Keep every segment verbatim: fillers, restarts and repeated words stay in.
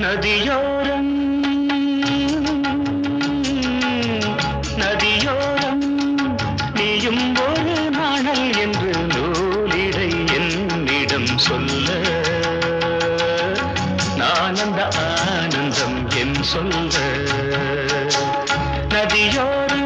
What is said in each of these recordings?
நதியோரம் நதியோரம் நீயும் ஒரு நாணல் என்று நூலிடை என்னிடம் சொல்ல நான் அந்த ஆனந்தம் என் சொல்ல நதியோரம்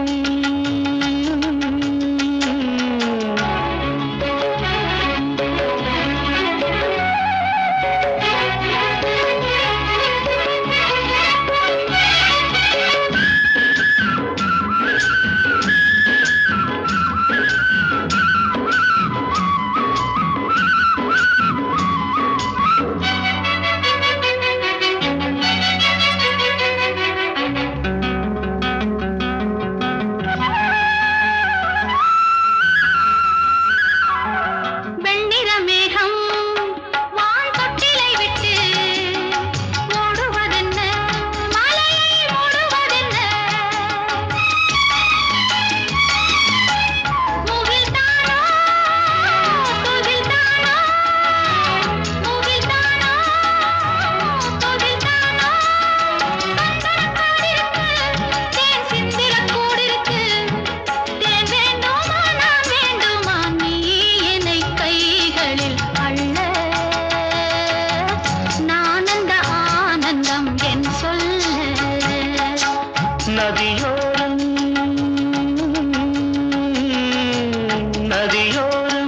நதியோரம் நதியோரம்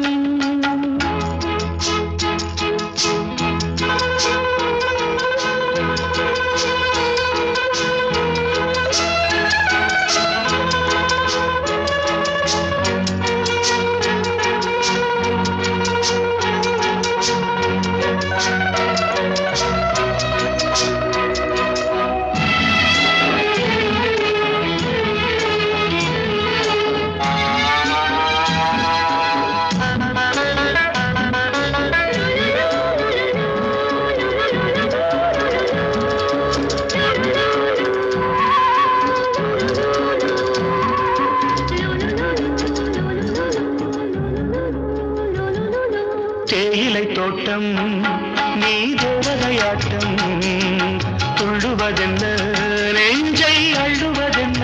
தேயிலை தோட்டம் நீ தேவதையாட்டம் துள்ளுவதென்ன நெஞ்சை அள்ளுவதென்ன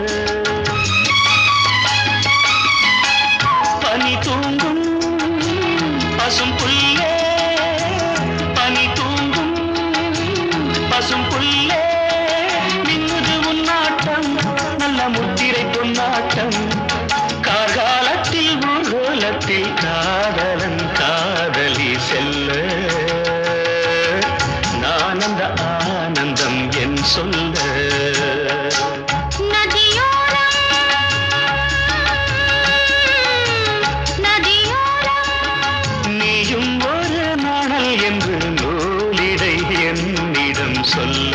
பனி தூங்கும் பசும் புல்லே பனி தூங்கும் பசும் புல்லே நின்னுது உன்னாட்டம் நல்ல முத்திரை பொன்னாட்டம் கார்காலத்தில் ஊர்வலத்தில் காதலன் காதலி செல்ல நான் அந்த ஆனந்தம் என் சொல்ல நதியோரம் நதியோரம் நீயும் ஒரு நாணல் என்று நூலிடை என்னிடம் சொல்ல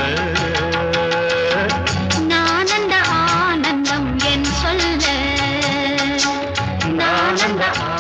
நான் அந்த ஆனந்தம் என் சொல்ல நான் அந்த